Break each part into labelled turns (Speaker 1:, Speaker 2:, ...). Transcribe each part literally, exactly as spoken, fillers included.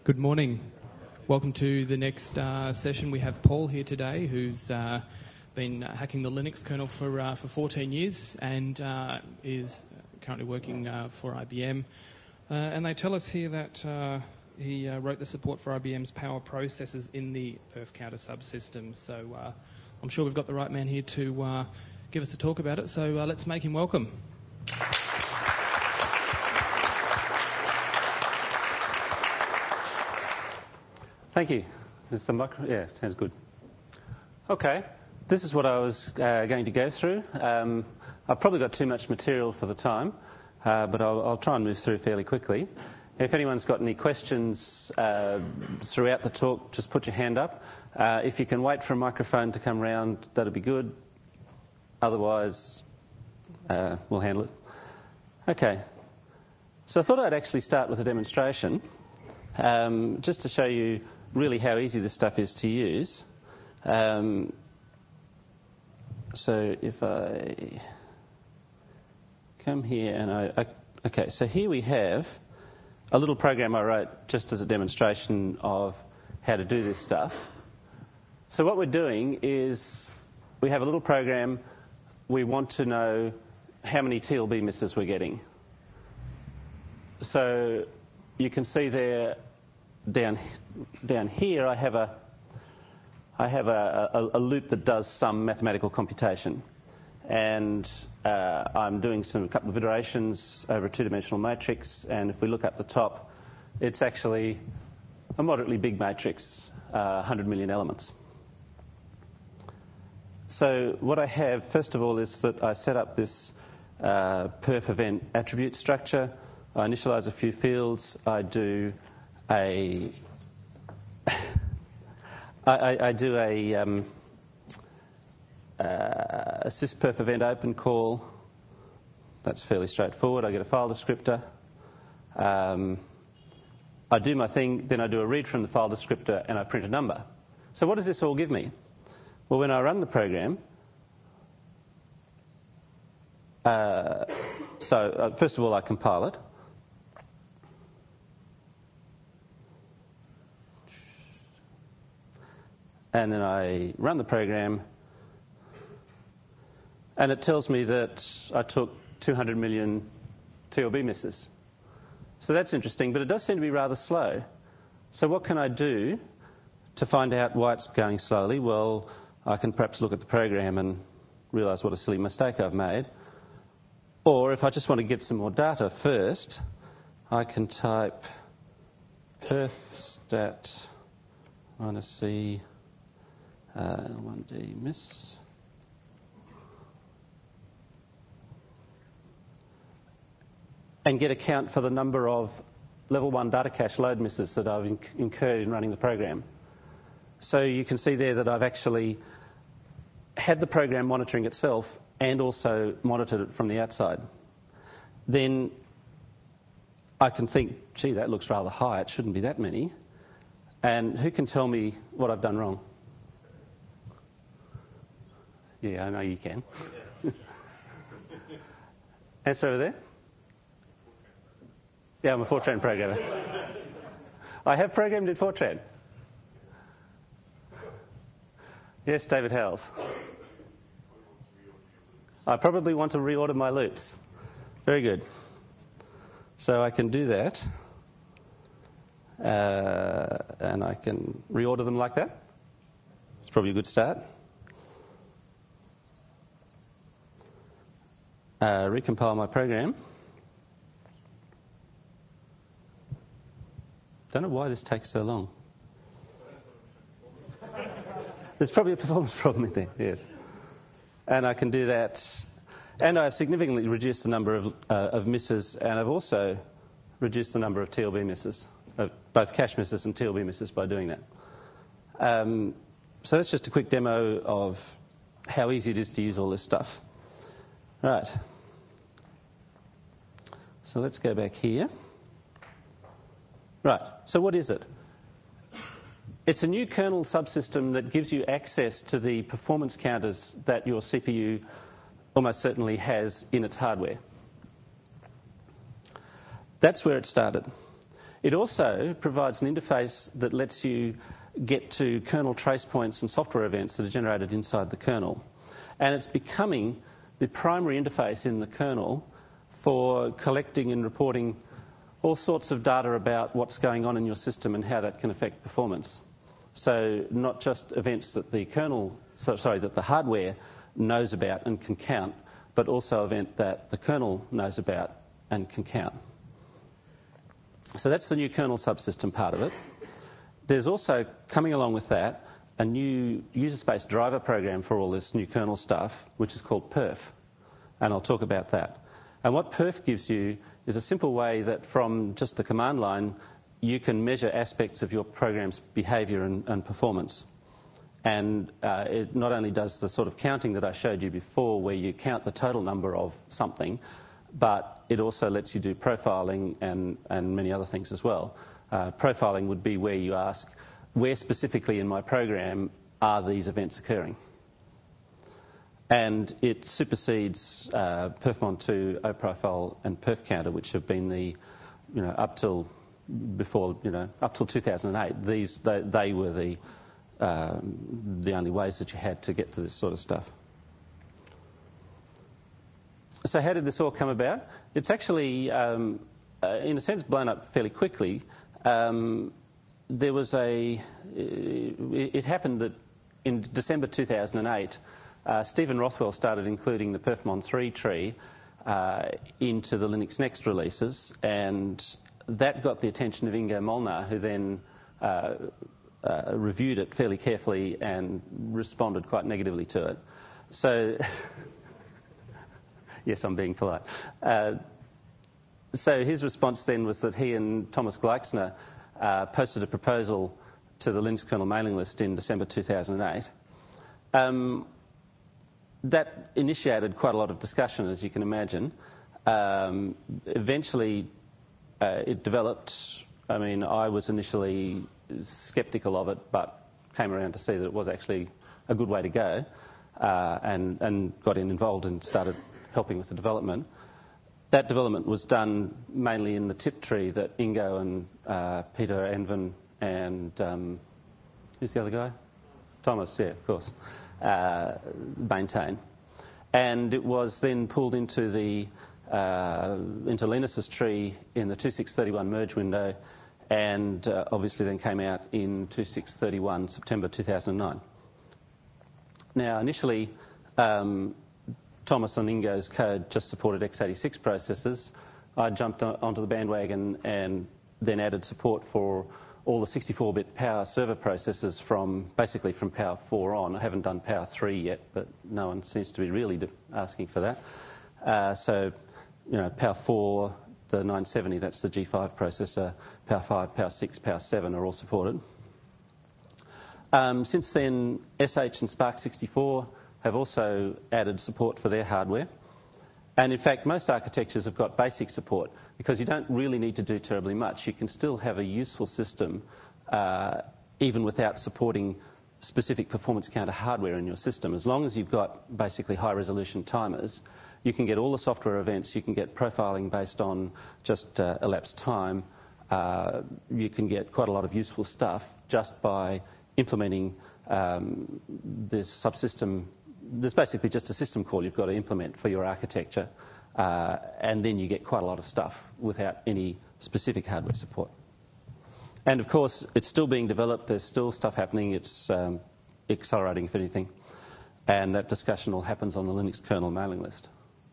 Speaker 1: Good morning. Welcome to the next uh, session. We have Paul here today, who's uh, been hacking the Linux kernel for uh, for fourteen years and uh, is currently working uh, for I B M. Uh, and they tell us here that uh, he uh, wrote the support for I B M's power processors in the perf counter subsystem. So uh, I'm sure we've got the right man here to uh, give us a talk about it. So uh, let's make him welcome.
Speaker 2: Thank you. Is the micro? Yeah, sounds good. Okay, this is what I was uh, going to go through. Um, I've probably got too much material for the time, uh, but I'll, I'll try and move through fairly quickly. If anyone's got any questions uh, throughout the talk, just put your hand up. Uh, if you can wait for a microphone to come round, that'll be good. Otherwise, uh, we'll handle it. Okay, so I thought I'd actually start with a demonstration, um, just to show you really how easy this stuff is to use. Um, so if I come here and I, I... Okay, so here we have a little program I wrote just as a demonstration of how to do this stuff. So what we're doing is we have a little program. We want to know how many T L B misses we're getting. So you can see there down down here I have a I have a, a, a loop that does some mathematical computation, and uh, I'm doing some a couple of iterations over a two-dimensional matrix. And if we look up the top, it's actually a moderately big matrix, uh, one hundred million elements. So what I have first of all is that I set up this uh, perf event attribute structure. I initialize a few fields. I do a I, I do a, um, uh, a sysperf event open call. That's fairly straightforward. I get a file descriptor. Um, I do my thing, then I do a read from the file descriptor, and I print a number. So what does this all give me? Well, when I run the program, uh, so uh, first of all I compile it. And then I run the program, and it tells me that I took two hundred million T L B misses. So that's interesting, but it does seem to be rather slow. So what can I do to find out why it's going slowly? Well, I can perhaps look at the program and realise what a silly mistake I've made. Or if I just want to get some more data first, I can type perf stat minus c Uh, one D miss. And get a count for the number of level one data cache load misses that I've inc- incurred in running the program. So you can see there that I've actually had the program monitoring itself and also monitored it from the outside. Then I can think, gee, that looks rather high. It shouldn't be that many. And who can tell me what I've done wrong? Yeah, I know you can. Answer over there? Yeah, I'm a Fortran programmer. I have programmed in Fortran. Yes, David Howells. I probably want to reorder my loops. Very good. So I can do that. Uh, and I can reorder them like that. It's probably a good start. Uh, recompile my program. Don't know why this takes so long. There's probably a performance problem in there, yes. And I can do that. And I've significantly reduced the number of, uh, of misses, and I've also reduced the number of T L B misses, uh, both cache misses and T L B misses by doing that. Um, so that's just a quick demo of how easy it is to use all this stuff. Right. So let's go back here. Right. So what is it? It's a new kernel subsystem that gives you access to the performance counters that your C P U almost certainly has in its hardware. That's where it started. It also provides an interface that lets you get to kernel trace points and software events that are generated inside the kernel. And it's becoming the primary interface in the kernel for collecting and reporting all sorts of data about what's going on in your system and how that can affect performance. So not just events that the kernel, so, sorry, that the hardware knows about and can count, but also event that the kernel knows about and can count. So that's the new kernel subsystem part of it. There's also, coming along with that, a new user space driver program for all this new kernel stuff, which is called perf. And I'll talk about that. And what perf gives you is a simple way that from just the command line, you can measure aspects of your program's behavior and, and performance. And uh, it not only does the sort of counting that I showed you before, where you count the total number of something, but it also lets you do profiling and, and many other things as well. Uh, profiling would be where you ask, where specifically in my program are these events occurring? And it supersedes uh, perfmon two, oprofile, and perfcounter, which have been the, you know, up till before, you know, up till two thousand eight. These they, they were the um, the only ways that you had to get to this sort of stuff. So how did this all come about? It's actually, um, uh, in a sense, blown up fairly quickly. Um, there was a... It, it happened that in December two thousand eight, uh, Stephen Rothwell started including the perfmon three tree uh, into the Linux Next releases, and that got the attention of Ingo Molnar, who then uh, uh, reviewed it fairly carefully and responded quite negatively to it. So... Yes, I'm being polite. Uh, so his response then was that he and Thomas Gleixner uh, posted a proposal to the Linux kernel mailing list in December two thousand eight. Um, that initiated quite a lot of discussion, as you can imagine. Um, eventually, uh, it developed. I mean, I was initially sceptical of it, but came around to see that it was actually a good way to go, uh, and, and got in involved and started helping with the development. That development was done mainly in the tip tree that Ingo and uh, Peter Enven and um, who's the other guy? Thomas, yeah, of course, uh, maintain. And it was then pulled into the uh, into Linus's tree in the two point six thirty-one merge window, and uh, obviously then came out in two point six thirty-one September two thousand nine. Now, initially, um, Thomas and Ingo's code just supported x eighty-six processors. I jumped onto the bandwagon and then added support for all the sixty-four bit Power server processors from basically from Power four on. I haven't done Power three yet, but no one seems to be really asking for that. Uh, so, you know, Power four, the nine seventy, that's the G five processor, Power five, Power six, Power seven are all supported. Um, since then, S H and Spark sixty-four have also added support for their hardware. And in fact, most architectures have got basic support because you don't really need to do terribly much. You can still have a useful system uh, even without supporting specific performance counter hardware in your system. As long as you've got basically high-resolution timers, you can get all the software events, you can get profiling based on just uh, elapsed time, uh, you can get quite a lot of useful stuff just by implementing um, this subsystem. There's basically just a system call you've got to implement for your architecture, uh, and then you get quite a lot of stuff without any specific hardware support. And of course, it's still being developed. There's still stuff happening. It's um, accelerating, if anything. And that discussion all happens on the Linux kernel mailing list.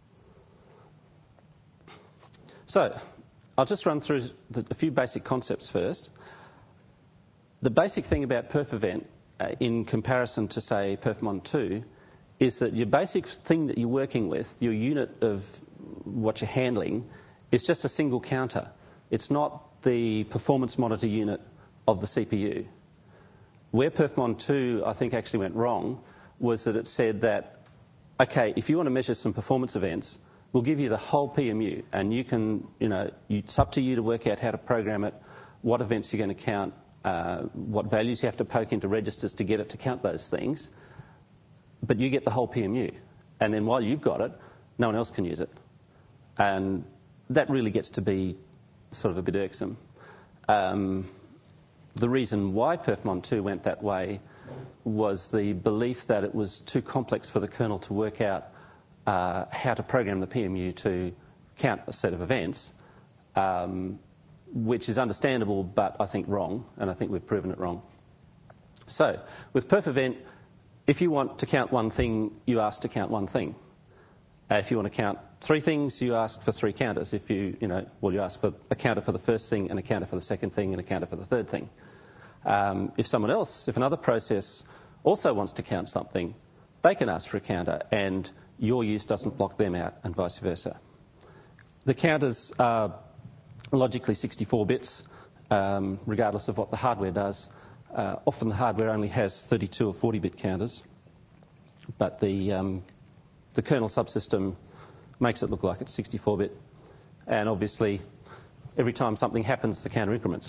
Speaker 2: So I'll just run through the, a few basic concepts first. The basic thing about perf event, uh, in comparison to, say, perfmon two, is that your basic thing that you're working with, your unit of what you're handling, is just a single counter. It's not the performance monitor unit of the C P U. Where perfmon two, I think, actually went wrong was that it said that, okay, if you want to measure some performance events, we'll give you the whole P M U, and you can, you know, it's up to you to work out how to program it, what events you're going to count, uh, what values you have to poke into registers to get it to count those things. But you get the whole P M U. And then while you've got it, no one else can use it. And that really gets to be sort of a bit irksome. um, the reason why perfmon two went that way was the belief that it was too complex for the kernel to work out uh, how to program the P M U to count a set of events, um, which is understandable, but I think wrong, and I think we've proven it wrong. So, with perf event, if you want to count one thing, you ask to count one thing. Uh, if you want to count three things, you ask for three counters. If you, you know, well, you ask for a counter for the first thing, and a counter for the second thing, and a counter for the third thing. Um, if someone else, if another process also wants to count something, they can ask for a counter, and your use doesn't block them out, and vice versa. The counters are logically sixty-four bits, um, regardless of what the hardware does. Uh, often the hardware only has thirty-two or forty bit counters, but the um, the kernel subsystem makes it look like it's sixty-four bit, and obviously every time something happens, the counter increments.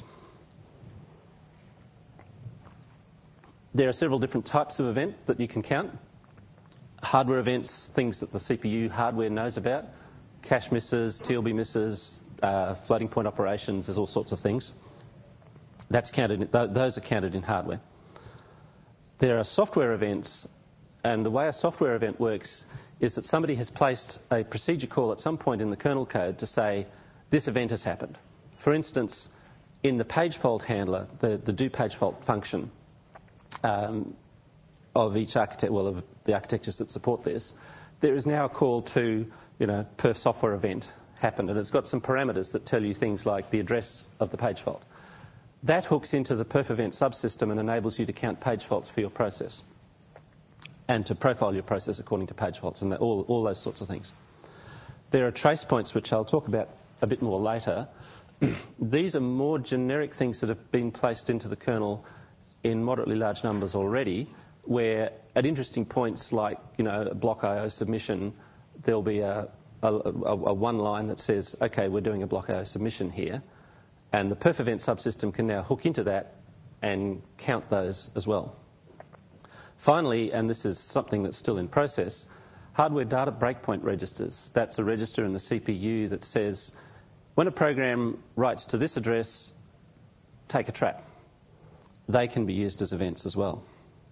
Speaker 2: There are several different types of event that you can count. Hardware events, things that the C P U hardware knows about, cache misses, T L B misses, uh, floating point operations, there's all sorts of things. That's counted. Th- those are counted in hardware. There are software events, and the way a software event works is that somebody has placed a procedure call at some point in the kernel code to say, this event has happened. For instance, in the page fault handler, the, the do page fault function um, of each architect, well, of the architectures that support this, there is now a call to, you know, perf software event happened, and it's got some parameters that tell you things like the address of the page fault. That hooks into the perf event subsystem and enables you to count page faults for your process and to profile your process according to page faults and all, all those sorts of things. There are trace points, which I'll talk about a bit more later. These are more generic things that have been placed into the kernel in moderately large numbers already, where at interesting points like, you know, a block I O submission, there'll be a, a, a, a one line that says, OK, we're doing a block I O submission here. And the perf event subsystem can now hook into that and count those as well. Finally, and this is something that's still in process, hardware data breakpoint registers. That's a register in the C P U that says, when a program writes to this address, take a trap. They can be used as events as well.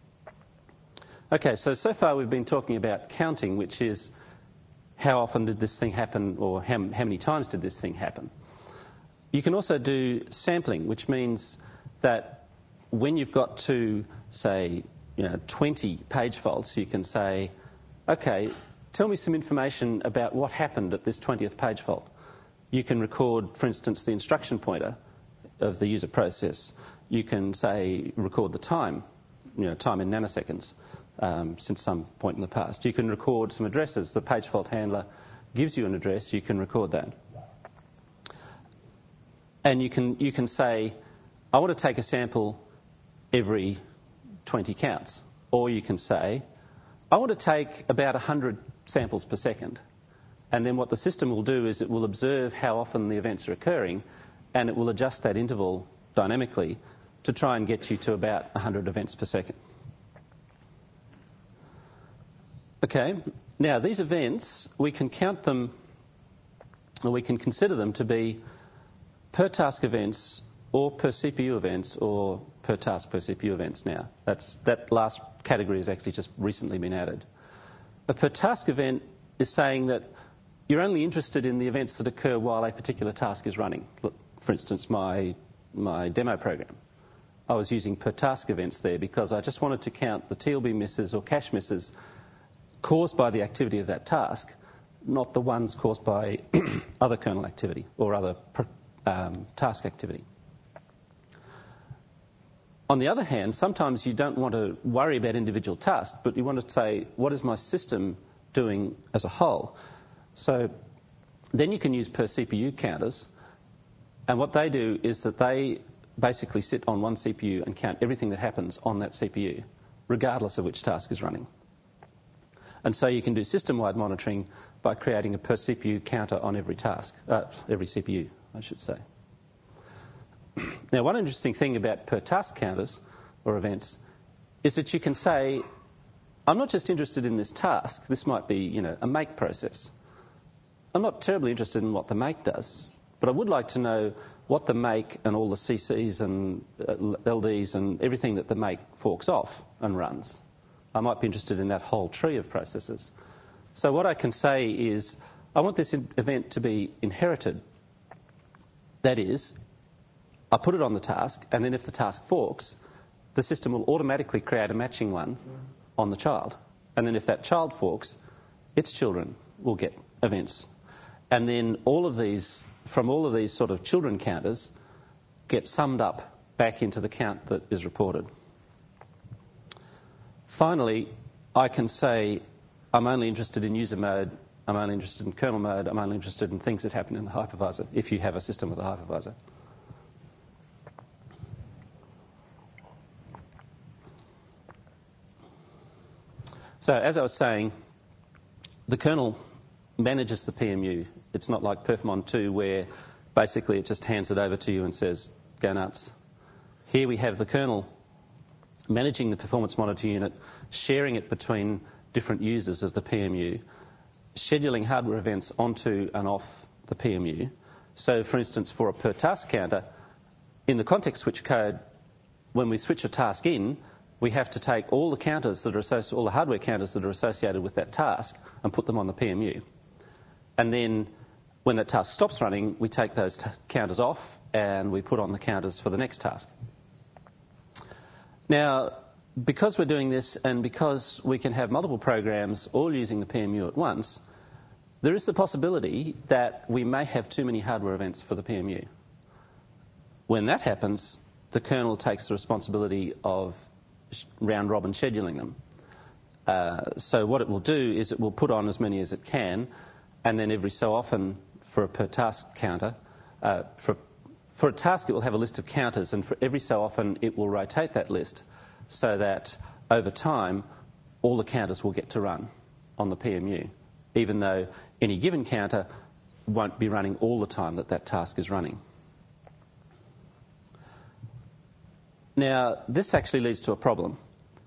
Speaker 2: Okay, so, so far we've been talking about counting, which is how often did this thing happen, or how, how many times did this thing happen. You can also do sampling, which means that when you've got to, say, you know, twenty page faults, you can say, OK, tell me some information about what happened at this twentieth page fault. You can record, for instance, the instruction pointer of the user process. You can, say, record the time, you know, time in nanoseconds um, since some point in the past. You can record some addresses. The page fault handler gives you an address. You can record that. And you can, you can say, I want to take a sample every twenty counts. Or you can say, I want to take about one hundred samples per second. And then what the system will do is it will observe how often the events are occurring, and it will adjust that interval dynamically to try and get you to about one hundred events per second. Okay, now these events, we can count them, or we can consider them to be per task events or per C P U events or per task per C P U events now. That's, that last category has actually just recently been added. A per task event is saying that you're only interested in the events that occur while a particular task is running. Look, for instance, my, my demo program. I was using per task events there because I just wanted to count the T L B misses or cache misses caused by the activity of that task, not the ones caused by other kernel activity or other um, task activity. On the other hand, sometimes you don't want to worry about individual tasks, but you want to say, what is my system doing as a whole? So then you can use per C P U counters, and what they do is that they basically sit on one C P U and count everything that happens on that C P U, regardless of which task is running. And so you can do system-wide monitoring by creating a per C P U counter on every task, uh, every C P U, I should say. Now, one interesting thing about per task counters or events is that you can say, I'm not just interested in this task. This might be, you know, a make process. I'm not terribly interested in what the make does, but I would like to know what the make and all the C Cs and L Ds and everything that the make forks off and runs. I might be interested in that whole tree of processes. So what I can say is, I want this event to be inherited. That is, I put it on the task, and then if the task forks, the system will automatically create a matching one on the child. And then if that child forks, its children will get events. And then all of these, from all of these sort of children counters, get summed up back into the count that is reported. Finally, I can say I'm only interested in user mode, I'm only interested in kernel mode, I'm only interested in things that happen in the hypervisor, if you have a system with a hypervisor. So, as I was saying, the kernel manages the P M U. It's not like Perfmon two, where basically it just hands it over to you and says, go nuts. Here we have the kernel managing the performance monitor unit, sharing it between different users of the P M U, scheduling hardware events onto and off the P M U. So, for instance, for a per task counter, in the context switch code, when we switch a task in, we have to take all the counters that are associated, all the hardware counters that are associated with that task and put them on the P M U. And then when that task stops running, we take those t- counters off and we put on the counters for the next task. Now, because we're doing this and because we can have multiple programs all using the P M U at once, there is the possibility that we may have too many hardware events for the P M U. When that happens, the kernel takes the responsibility of round-robin scheduling them. Uh, so what it will do is it will put on as many as it can, and then every so often for a per-task counter, uh, for, for a task it will have a list of counters, and for every so often it will rotate that list so that over time all the counters will get to run on the P M U, even though any given counter won't be running all the time that that task is running. Now, this actually leads to a problem.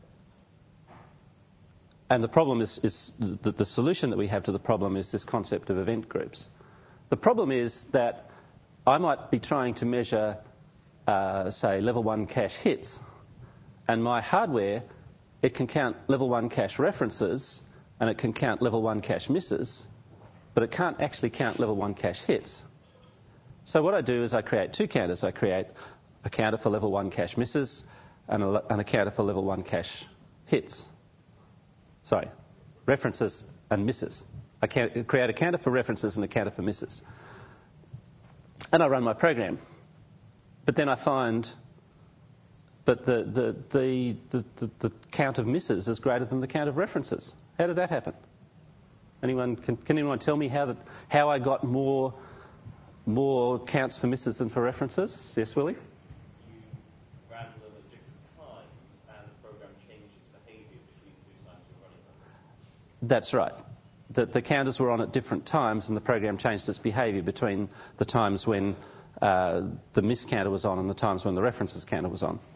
Speaker 2: And the problem is, is the, the solution that we have to the problem is this concept of event groups. The problem is that I might be trying to measure, uh, say, level one cache hits, and my hardware, it can count level one cache references, and it can count level one cache misses, but it can't actually count level one cache hits. So what I do is I create two counters. I create a counter for level one cache misses and a, and a counter for level one cache hits. Sorry, references and misses. I can create a counter for references and a counter for misses. And I run my program. But then I find that the, the, the, the, the, the count of misses is greater than the count of references. How did that happen? Anyone, can, can anyone tell me how, that, how I got more, more counts for misses than for references? Yes, Willie? That's right. The, the counters were on at different times, and the program changed its behaviour between the times when uh, the miss counter was on and the times when the references counter was on.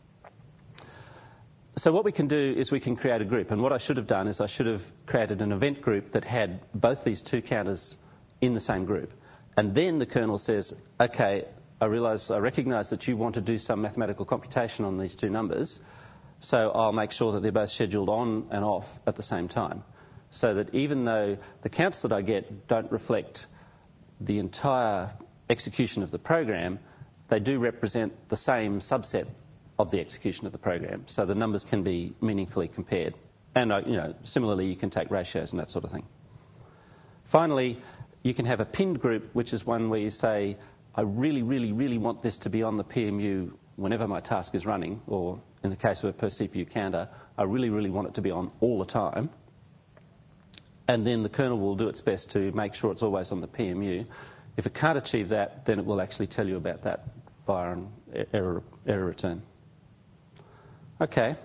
Speaker 2: So what we can do is we can create a group, and what I should have done is I should have created an event group that had both these two counters in the same group. And then the kernel says, okay, I realise, I recognise that you want to do some mathematical computation on these two numbers, so I'll make sure that they're both scheduled on and off at the same time. So that even though the counts that I get don't reflect the entire execution of the program, they do represent the same subset of the execution of the program. So the numbers can be meaningfully compared. And, uh, you know, similarly, you can take ratios and that sort of thing. Finally, you can have a pinned group, which is one where you say, I really, really, really want this to be on the P M U whenever my task is running, or in the case of a per C P U counter, I really, really want it to be on all the time. And then the kernel will do its best to make sure it's always on the P M U. If it can't achieve that, then it will actually tell you about that via an error, error return. Okay.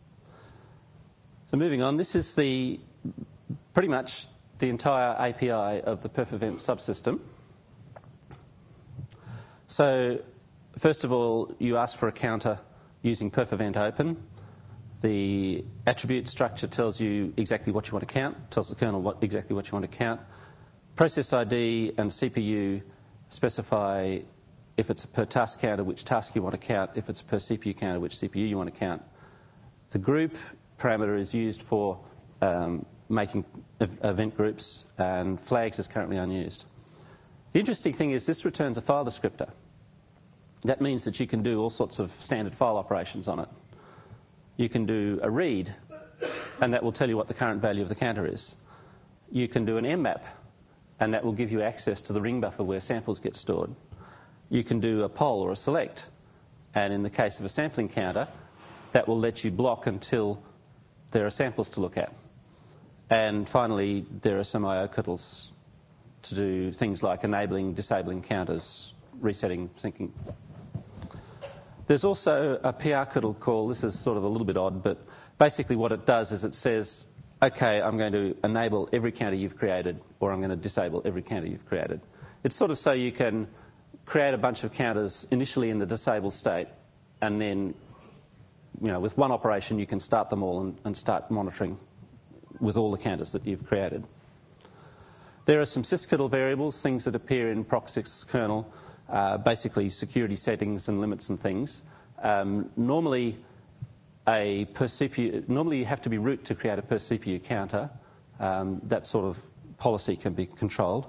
Speaker 2: So moving on, this is the pretty much the entire A P I of the perf event subsystem. So first of all, you ask for a counter using perf event open. The attribute structure tells you exactly what you want to count, tells the kernel what, exactly what you want to count. Process I D and C P U specify if it's a per task counter, which task you want to count, if it's per C P U counter, which C P U you want to count. The group parameter is used for um, making ev- event groups, and flags is currently unused. The interesting thing is this returns a file descriptor. That means that you can do all sorts of standard file operations on it. You can do a read, and that will tell you what the current value of the counter is. You can do an mmap, and that will give you access to the ring buffer where samples get stored. You can do a poll or a select, and in the case of a sampling counter, that will let you block until there are samples to look at. And finally, there are some I O cuddles to do things like enabling, disabling counters, resetting, syncing. There's also a P R cuddle call. This is sort of a little bit odd, but basically what it does is it says, OK, I'm going to enable every counter you've created, or I'm going to disable every counter you've created. It's sort of so you can create a bunch of counters initially in the disabled state, and then, you know, with one operation you can start them all and, and start monitoring with all the counters that you've created. There are some sysctl variables, things that appear in proc six kernel, uh, basically security settings and limits and things. Um, normally, a per C P U, normally you have to be root to create a per C P U counter. Um, that sort of policy can be controlled.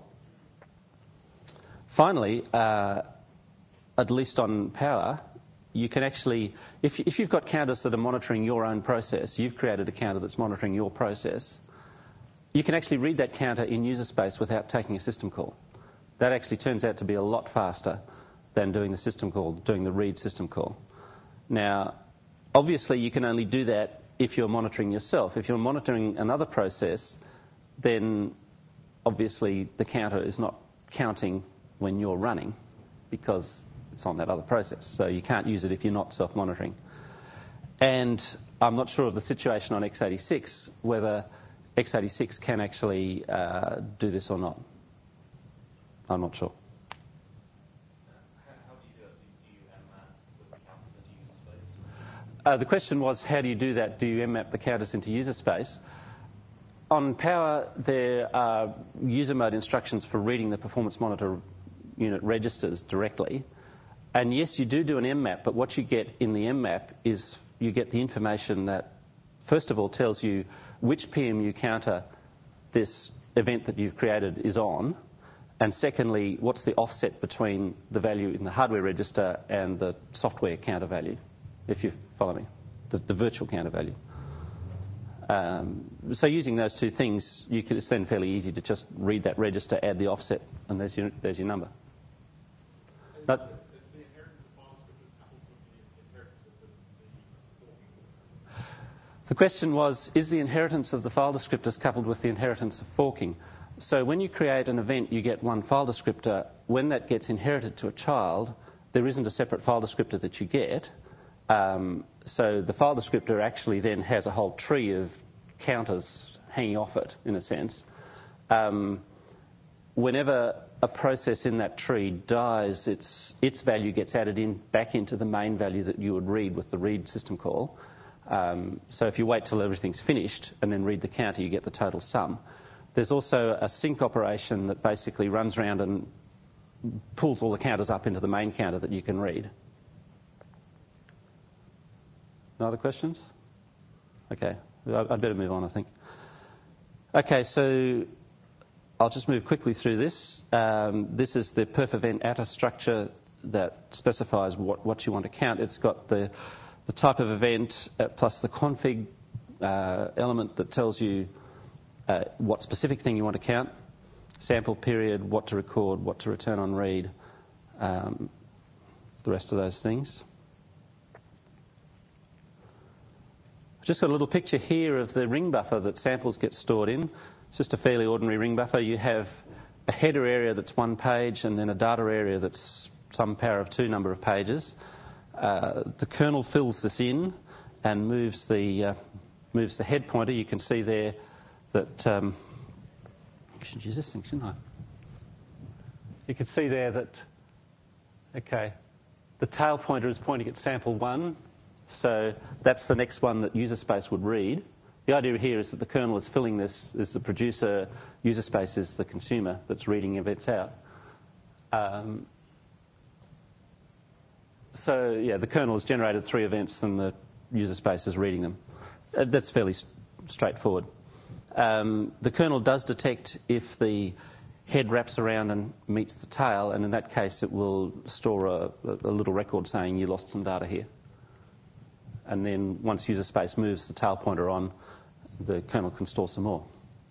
Speaker 2: Finally, uh, at least on Power, you can actually, if, if you've got counters that are monitoring your own process, you've created a counter that's monitoring your process, you can actually read that counter in user space without taking a system call. That actually turns out to be a lot faster than doing the system call, doing the read system call. Now, obviously, you can only do that if you're monitoring yourself. If you're monitoring another process, then obviously the counter is not counting when you're running because it's on that other process. So you can't use it if you're not self-monitoring. And I'm not sure of the situation on x eighty-six, whether x eighty-six can actually uh, do this or not. I'm not sure.
Speaker 3: How do you do it? Do you mmap the counters into user space?
Speaker 2: Uh, the question was, how do you do that? Do you mmap the counters into user space? On Power, there are user mode instructions for reading the performance monitor unit registers directly. And yes, you do do an mmap, but what you get in the mmap is you get the information that, first of all, tells you which P M U counter this event that you've created is on, and secondly, what's the offset between the value in the hardware register and the software counter value, if you follow me, the, the virtual counter value. Um, so using those two things, you can, it's then fairly easy to just read that register, add the offset, and there's your, there's your number. But, the question was, is the inheritance of the file descriptors coupled with the inheritance of forking? So when you create an event, you get one file descriptor. When that gets inherited to a child, there isn't a separate file descriptor that you get. Um, so the file descriptor actually then has a whole tree of counters hanging off it, in a sense. Um, whenever a process in that tree dies, its, its value gets added in back into the main value that you would read with the read system call. Um, so if you wait till everything's finished and then read the counter, you get the total sum. There's also a sync operation that basically runs around and pulls all the counters up into the main counter that you can read. No other questions? Okay, I'd better move on, I think. Okay, so I'll just move quickly through this. Um, this is the perf event atta structure that specifies what, what you want to count. It's got the the type of event uh, plus the config uh, element that tells you uh, what specific thing you want to count, sample period, what to record, what to return on read, um, the rest of those things. I've just got a little picture here of the ring buffer that samples get stored in. It's just a fairly ordinary ring buffer. You have a header area that's one page and then a data area that's some power of two number of pages. Uh, the kernel fills this in and moves the uh, moves the head pointer. You can see there that um, I should use this thing, shouldn't I? You can see there that okay, the tail pointer is pointing at sample one, so that's the next one that user space would read. The idea here is that the kernel is filling this as the producer, user space is the consumer that's reading events out. Um, so, yeah, the kernel has generated three events and the user space is reading them. Uh, that's fairly s- straightforward. Um, the kernel does detect if the head wraps around and meets the tail, and in that case it will store a, a little record saying you lost some data here. And then once user space moves the tail pointer on, the kernel can store some more.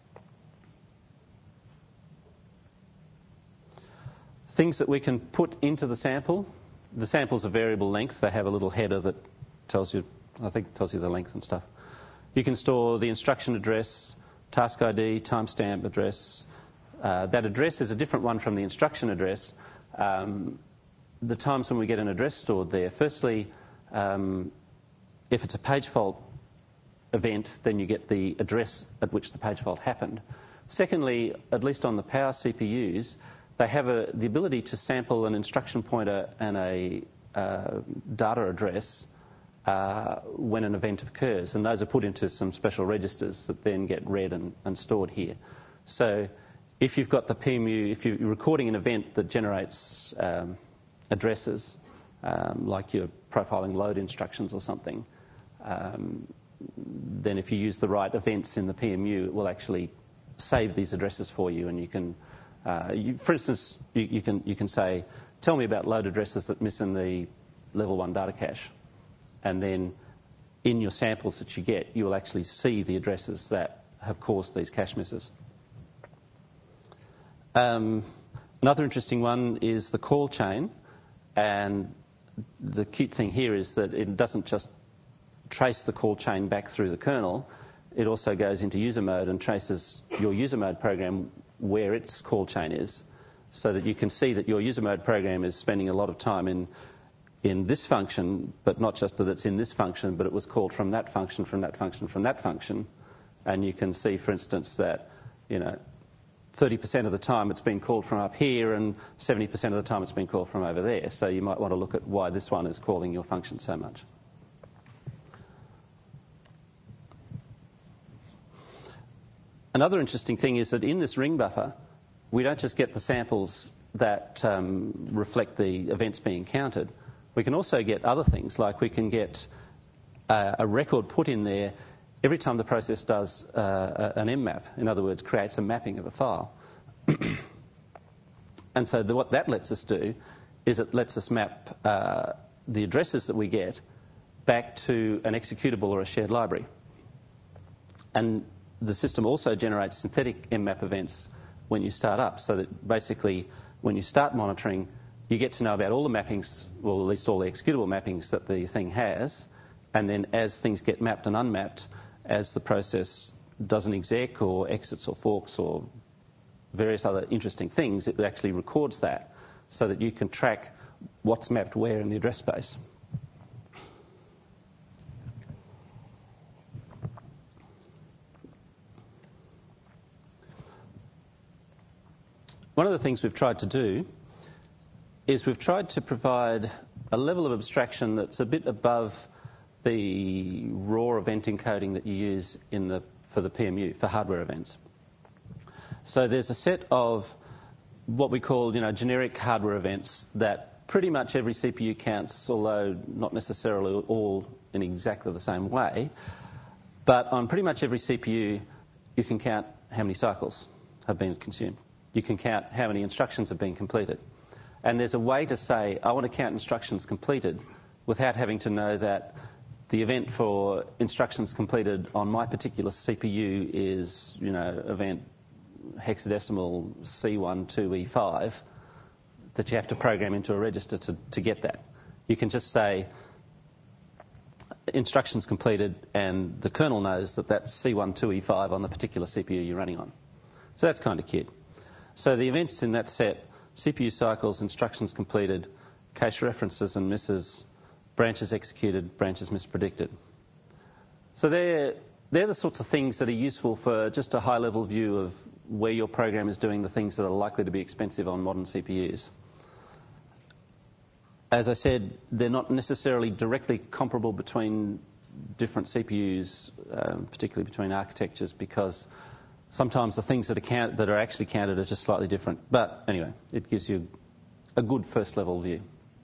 Speaker 2: Things that we can put into the sample. The sample's a variable length. They have a little header that tells you, I think tells you the length and stuff. You can store the instruction address, task I D, timestamp address. Uh, that address is a different one from the instruction address. Um, the times when we get an address stored there, firstly, um, if it's a page fault event, then you get the address at which the page fault happened. Secondly, at least on the Power C P Us, they have a, the ability to sample an instruction pointer and a uh, data address uh, when an event occurs, and those are put into some special registers that then get read and, and stored here. So if you've got the P M U, if you're recording an event that generates um, addresses, um, like your profiling load instructions or something, um, then if you use the right events in the P M U, it will actually save these addresses for you, and you can, uh, you, for instance, you, you can you can say, tell me about load addresses that miss in the level one data cache, and then in your samples that you get, you will actually see the addresses that have caused these cache misses. Um, another interesting one is the call chain, and the cute thing here is that it doesn't just trace the call chain back through the kernel, it also goes into user mode and traces your user mode program where its call chain is, so that you can see that your user mode program is spending a lot of time in in this function, but not just that it's in this function, but it was called from that function, from that function, from that function. And you can see, for instance, that, you know, thirty percent of the time it's been called from up here and seventy percent of the time it's been called from over there. So you might want to look at why this one is calling your function so much. Another interesting thing is that in this ring buffer, we don't just get the samples that um, reflect the events being counted. We can also get other things, like we can get uh, a record put in there every time the process does uh, an M map. In other words, creates a mapping of a file. And so the, what that lets us do is it lets us map uh, the addresses that we get back to an executable or a shared library. And the system also generates synthetic M map events when you start up, so that basically when you start monitoring, you get to know about all the mappings, or at least all the executable mappings that the thing has, and then as things get mapped and unmapped, as the process does an exec or exits or forks or various other interesting things, it actually records that so that you can track what's mapped where in the address space. One of the things we've tried to do is we've tried to provide a level of abstraction that's a bit above the raw event encoding that you use in the, for the P M U, for hardware events. So there's a set of what we call, you know, generic hardware events that pretty much every C P U counts, although not necessarily all in exactly the same way. But on pretty much every C P U, you can count how many cycles have been consumed. You can count how many instructions have been completed. And there's a way to say, I want to count instructions completed without having to know that the event for instructions completed on my particular C P U is, you know, event hexadecimal C one two E five, that you have to program into a register to, to get that. You can just say instructions completed, and the kernel knows that that's C one two E five on the particular C P U you're running on. So that's kind of cute. So the events in that set: C P U cycles, instructions completed, cache references and misses, branches executed, branches mispredicted. So they're, they're the sorts of things that are useful for just a high-level view of where your program is doing the things that are likely to be expensive on modern C P Us. As I said, they're not necessarily directly comparable between different C P Us, um, particularly between architectures, because sometimes the things that are, count, that are actually counted are just slightly different. But anyway, it gives you a good first level view.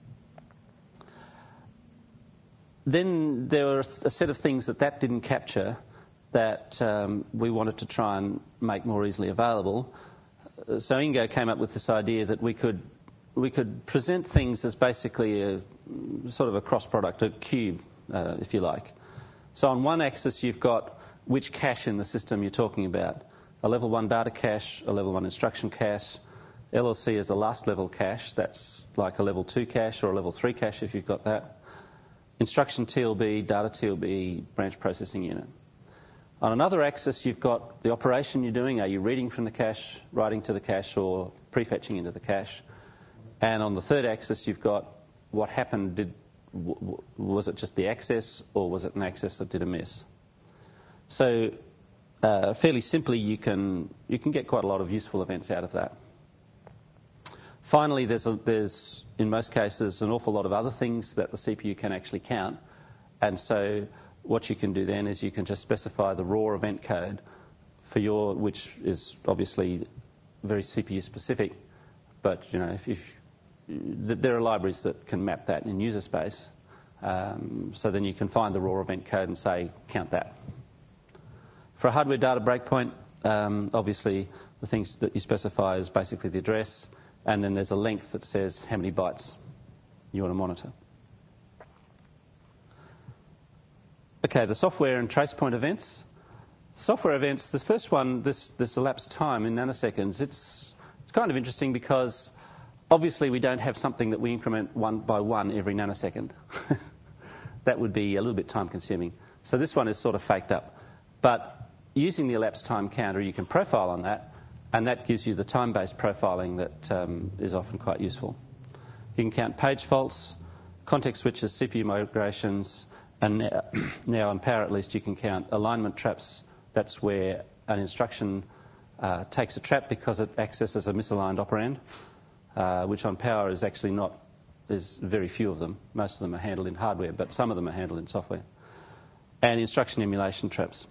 Speaker 2: Then there were a set of things that that didn't capture that um, we wanted to try and make more easily available. So Ingo came up with this idea that we could we could present things as basically a sort of a cross product, a cube, uh, if you like. So on one axis you've got which cache in the system you're talking about. A level one data cache, a level one instruction cache. L L C is a last level cache. That's like a level two cache or a level three cache if you've got that. Instruction T L B, data T L B, branch processing unit. On another axis, you've got the operation you're doing. Are you reading from the cache, writing to the cache, or prefetching into the cache? And on the third axis, you've got what happened. Did, w- w- was it just the access, or was it an access that did a miss? So uh, fairly simply, you can you can get quite a lot of useful events out of that. Finally, there's, a, there's in most cases an awful lot of other things that the C P U can actually count. And so what you can do then is you can just specify the raw event code for your, which is obviously very C P U specific. But you know, if, if there are libraries that can map that in user space. Um, so then you can find the raw event code and say, count that. For a hardware data breakpoint, um, obviously the things that you specify is basically the address, and then there's a length that says how many bytes you want to monitor. Okay, the software and tracepoint events. Software events, the first one, this, this elapsed time in nanoseconds, it's, it's kind of interesting because obviously we don't have something that we increment one by one every nanosecond. That would be a little bit time consuming. So this one is sort of faked up. But using the elapsed time counter, you can profile on that, and that gives you the time-based profiling that um, is often quite useful. You can count page faults, context switches, C P U migrations, and now, now on Power at least you can count alignment traps. That's where an instruction uh, takes a trap because it accesses a misaligned operand, uh, which on Power is actually not, there's very few of them. Most of them are handled in hardware, but some of them are handled in software. And instruction emulation traps.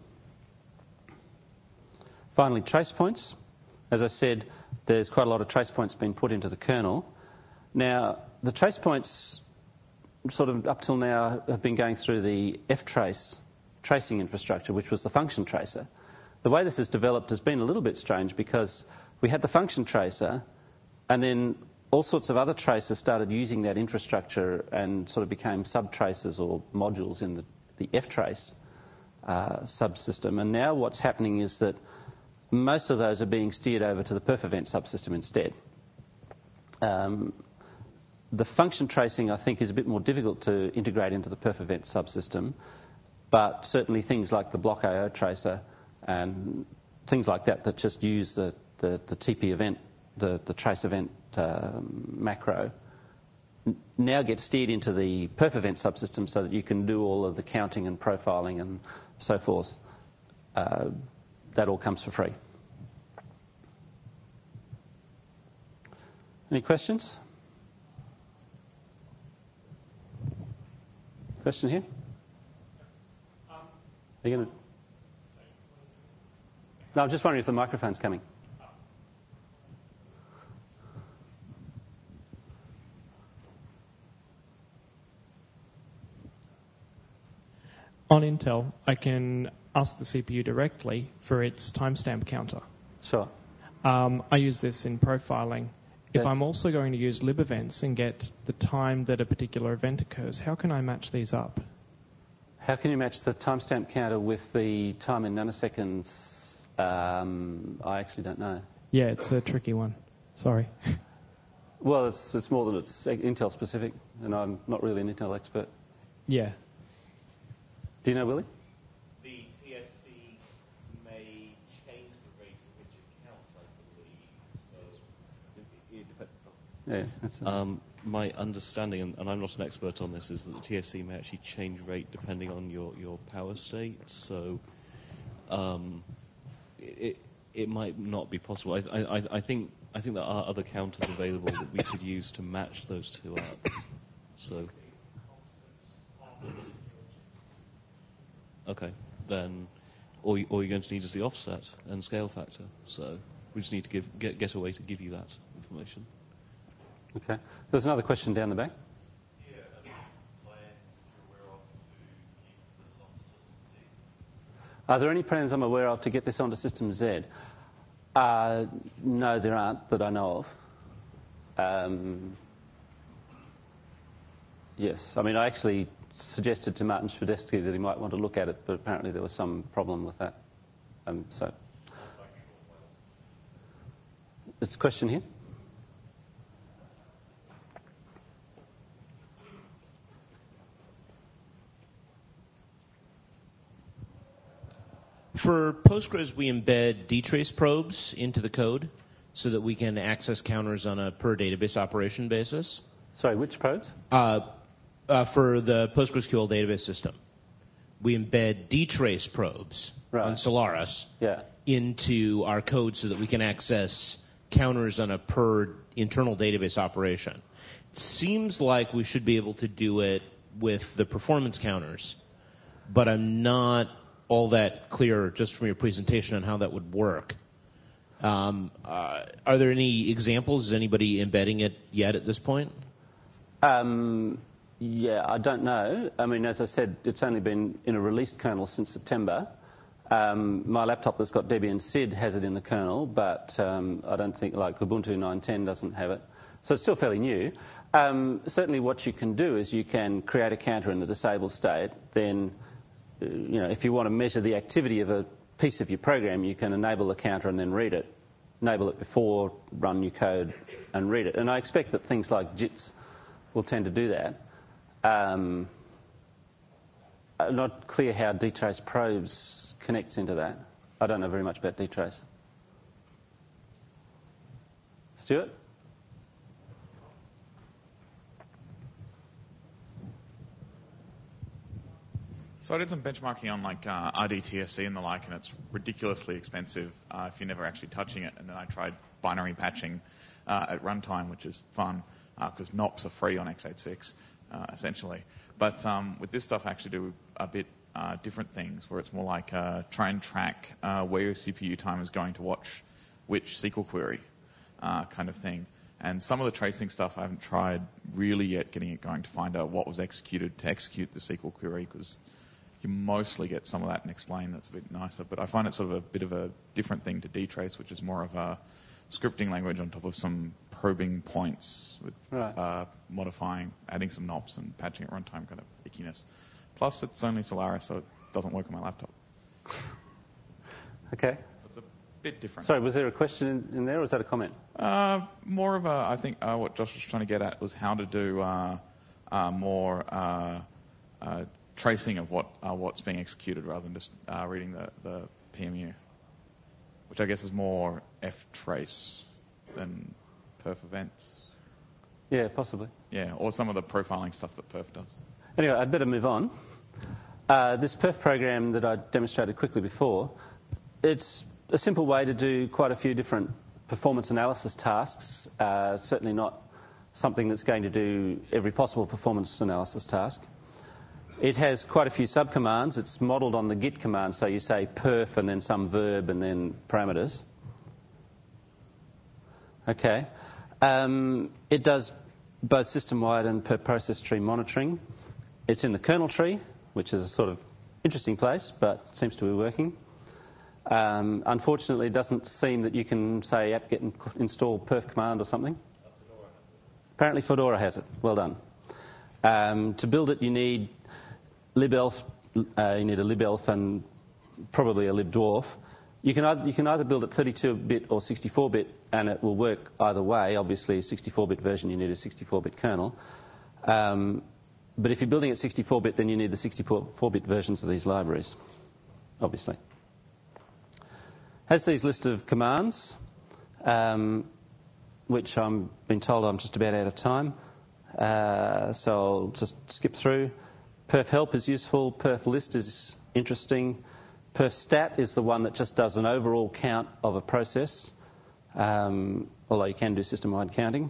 Speaker 2: Finally, trace points. As I said, there's quite a lot of trace points being put into the kernel. Now, the trace points sort of up till now have been going through the ftrace tracing infrastructure, which was the function tracer. The way this has developed has been a little bit strange because we had the function tracer and then all sorts of other tracers started using that infrastructure and sort of became sub-tracers or modules in the, the ftrace uh, subsystem. And now what's happening is that most of those are being steered over to the perf event subsystem instead. Um, the function tracing, I think, is a bit more difficult to integrate into the perf event subsystem, but certainly things like the block I O tracer and things like that that just use the, the, the T P event, the, the trace event um, macro, n- now get steered into the perf event subsystem so that you can do all of the counting and profiling and so forth. Uh, that all comes for free. Any questions? Question here? Are you going to? No, I'm just wondering if the microphone's coming.
Speaker 4: On Intel, I can ask the C P U directly for its timestamp counter.
Speaker 2: Sure.
Speaker 4: Um, I use this in profiling. If
Speaker 2: Yes.
Speaker 4: I'm also going to use lib events and get the time that a particular event occurs, how can I match these up?
Speaker 2: How can you match the timestamp counter with the time in nanoseconds? Um, I actually don't know.
Speaker 4: Yeah, it's a tricky one. Sorry.
Speaker 2: Well, it's, it's more than it's Intel specific, and I'm not really an Intel expert.
Speaker 4: Yeah.
Speaker 2: Do you know, Willie?
Speaker 3: The T S C may change the rate at which it counts, I believe. So it, it depends.
Speaker 2: Yeah. That's
Speaker 5: Um, my understanding, and, and I'm not an expert on this, is that the T S C may actually change rate depending on your, your power state. So um, it it might not be possible. I, I I think I think there are other counters available that we could use to match those two up. So okay, then all, you, all you're going to need is the offset and scale factor. So we just need to give get get a way to give you that information.
Speaker 2: Okay. There's another question down the back.
Speaker 3: Yeah, any plans you're aware of to keep this on System Z?
Speaker 2: Are there any plans I'm aware of to get this onto System Z? Uh, no, there aren't that I know of. Um, yes. I mean, I actually suggested to Martin Svedesky that he might want to look at it, but apparently there was some problem with that. Um, so, there's a question here.
Speaker 6: For Postgres, we embed dtrace probes into the code so that we can access counters on a per database operation basis.
Speaker 2: Sorry, which probes?
Speaker 6: Uh, uh, for the PostgreSQL database system, we embed dtrace probes
Speaker 2: right.
Speaker 6: on Solaris
Speaker 2: yeah.
Speaker 6: into our code so that we can access counters on a per internal database operation. It seems like we should be able to do it with the performance counters, but I'm not all that clear just from your presentation on how that would work. Um, uh, are there any examples? Is anybody embedding it yet at this point?
Speaker 2: Um, yeah, I don't know. I mean, as I said, it's only been in a released kernel since September. Um, my laptop that's got Debian S I D has it in the kernel, but um, I don't think, like Ubuntu nine ten doesn't have it. So it's still fairly new. Um, certainly what you can do is you can create a counter in the disabled state, then you know, if you want to measure the activity of a piece of your program, you can enable the counter and then read it. Enable it before, run your code, and read it. And I expect that things like J I Ts will tend to do that. Um, I'm not clear how dtrace probes connects into that. I don't know very much about dtrace. Stuart?
Speaker 7: So I did some benchmarking on like uh, R D T S C and the like, and it's ridiculously expensive uh, if you're never actually touching it. And then I tried binary patching uh, at runtime, which is fun because uh, N O Ps are free on x eighty-six, uh, essentially. But um, with this stuff, I actually do a bit uh, different things, where it's more like uh, try and track uh, where your C P U time is going to watch which S Q L query uh, kind of thing. And some of the tracing stuff I haven't tried really yet getting it going to find out what was executed to execute the S Q L query, because you mostly get some of that and explain. That's a bit nicer. But I find it sort of a bit of a different thing to dtrace, which is more of a scripting language on top of some probing points with
Speaker 2: right.
Speaker 7: uh, modifying, adding some N O Ps and patching at runtime kind of ickiness. Plus, it's only Solaris, so it doesn't work on my laptop.
Speaker 2: Okay.
Speaker 7: It's a bit different.
Speaker 2: Sorry, was there a question in, in there, or was that a comment?
Speaker 7: Uh, more of a, I think uh, what Josh was trying to get at was how to do uh, uh, more uh, uh, tracing of what uh, what's being executed rather than just uh, reading the, the P M U, which I guess is more ftrace than perf events.
Speaker 2: Yeah, possibly.
Speaker 7: Yeah, or some of the profiling stuff that perf does.
Speaker 2: Anyway, I'd better move on. Uh, this perf program that I demonstrated quickly before, it's a simple way to do quite a few different performance analysis tasks, uh, certainly not something that's going to do every possible performance analysis task. It has quite a few subcommands. It's modelled on the git command, so you say perf and then some verb and then parameters. Okay. Um, it does both system-wide and per process tree monitoring. It's in the kernel tree, which is a sort of interesting place, but seems to be working. Um, unfortunately, it doesn't seem that you can say apt-get install perf command or something. Apparently Fedora has it. Well done. Um, to build it, you need libelf, uh, you need a libelf and probably a libdwarf. You can, either, you can either build it thirty-two bit or sixty-four bit, and it will work either way. Obviously, a sixty-four bit version, you need a sixty-four bit kernel. Um, but if you're building at sixty-four bit, then you need the sixty-four bit versions of these libraries, obviously. Has these list of commands, um, which I'm been told I'm just about out of time. Uh, so I'll just skip through. Perf help is useful. Perf list is interesting. Perf stat is the one that just does an overall count of a process, um, although you can do system-wide counting.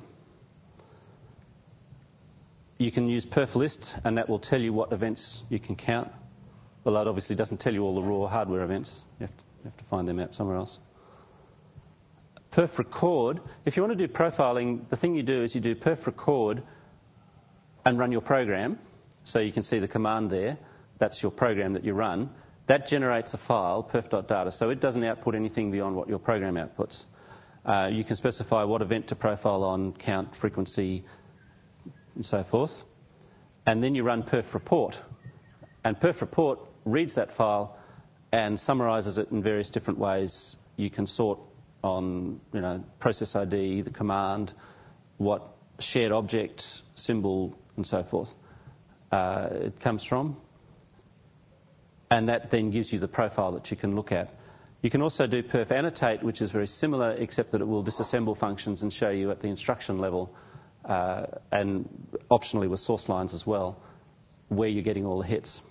Speaker 2: You can use perf list, and that will tell you what events you can count, although it obviously doesn't tell you all the raw hardware events. You have to, you have to find them out somewhere else. Perf record, if you want to do profiling, the thing you do is you do perf record and run your program. So you can see the command there. That's your program that you run. That generates a file, perf.data, so it doesn't output anything beyond what your program outputs. Uh, you can specify what event to profile on, count, frequency, and so forth. And then you run perf report. And perf report reads that file and summarizes it in various different ways. You can sort on, you know, process I D, the command, what shared object, symbol, and so forth uh, it comes from. And that then gives you the profile that you can look at. You can also do perf annotate, which is very similar, except that it will disassemble functions and show you at the instruction level, uh, and optionally with source lines as well, where you're getting all the hits.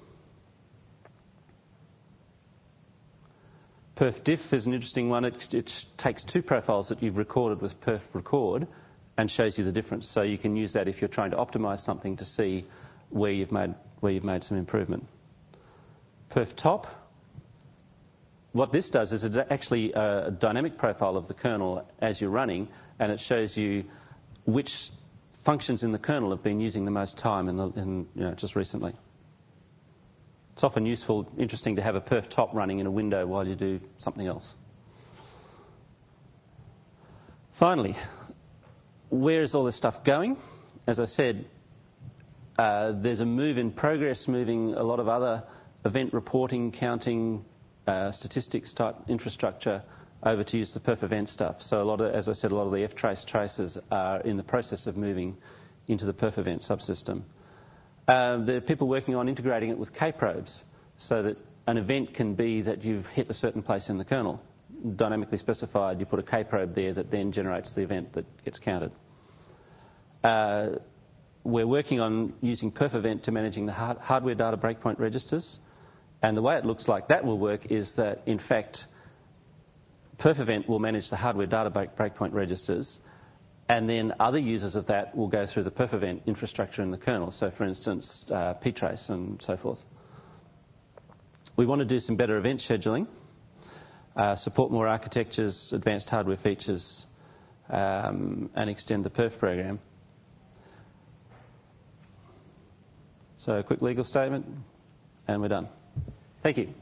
Speaker 2: Perf diff is an interesting one. It, it takes two profiles that you've recorded with perf record and shows you the difference. So you can use that if you're trying to optimize something to see where you've made, where you've made some improvement. Perf top, what this does is it's actually a dynamic profile of the kernel as you're running, and it shows you which functions in the kernel have been using the most time in, the, in you know, just recently. It's often useful, interesting to have a perf top running in a window while you do something else. Finally, where is all this stuff going? As I said, uh, there's a move in progress moving a lot of other event reporting, counting, uh, statistics type infrastructure over to use the perf event stuff. So a lot of, as I said, a lot of the ftrace traces are in the process of moving into the perf event subsystem. Uh, there are people working on integrating it with kprobes so that an event can be that you've hit a certain place in the kernel. Dynamically specified, you put a kprobe there that then generates the event that gets counted. Uh, we're working on using perf event to managing the hard- hardware data breakpoint registers. And the way it looks like that will work is that, in fact, perf event will manage the hardware data breakpoint registers, and then other users of that will go through the perf event infrastructure in the kernel. So, for instance, uh, ptrace and so forth. We want to do some better event scheduling, uh, support more architectures, advanced hardware features, um, and extend the perf program. So a quick legal statement, and we're done. Thank you.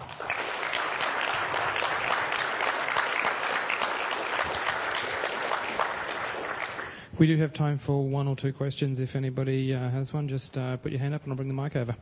Speaker 1: We do have time for one or two questions. If anybody uh, has one, just uh, put your hand up and I'll bring the mic over.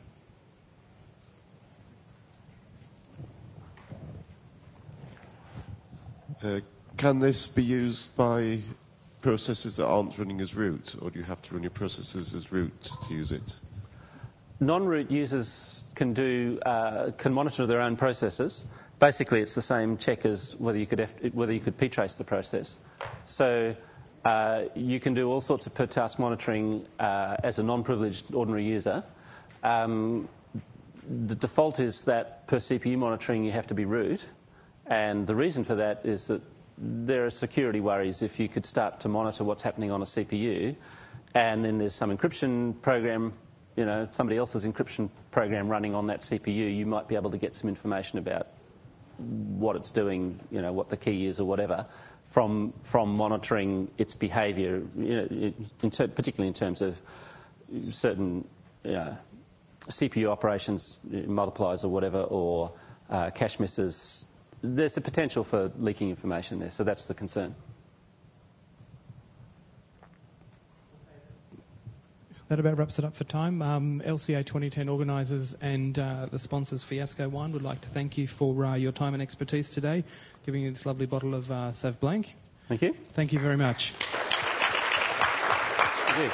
Speaker 8: Uh, can this be used by processes that aren't running as root, or do you have to run your processes as root to use it?
Speaker 2: Non-root users can do uh, can monitor their own processes. Basically, it's the same check as whether you could F- whether you could ptrace the process. So uh, you can do all sorts of per task monitoring uh, as a non-privileged ordinary user. Um, the default is that per C P U monitoring you have to be root, and the reason for that is that there are security worries if you could start to monitor what's happening on a C P U, and then there's some encryption program. You know, somebody else's encryption program running on that C P U, you might be able to get some information about what it's doing, you know, what the key is or whatever, from from monitoring its behaviour, you know, in ter- particularly in terms of certain, you know, C P U operations, multipliers or whatever, or uh, cache misses. There's a potential for leaking information there, so that's the concern.
Speaker 1: That about wraps it up for time. Um, L C A twenty ten organisers and uh, the sponsors Fiasco Wine would like to thank you for uh, your time and expertise today, giving you this lovely bottle of uh, Sauv Blanc.
Speaker 2: Thank you.
Speaker 1: Thank you very much.
Speaker 2: Thank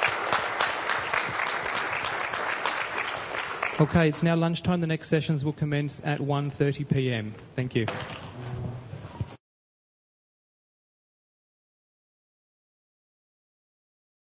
Speaker 2: you.
Speaker 1: Okay, it's now lunchtime. The next sessions will commence at one thirty p m. Thank you.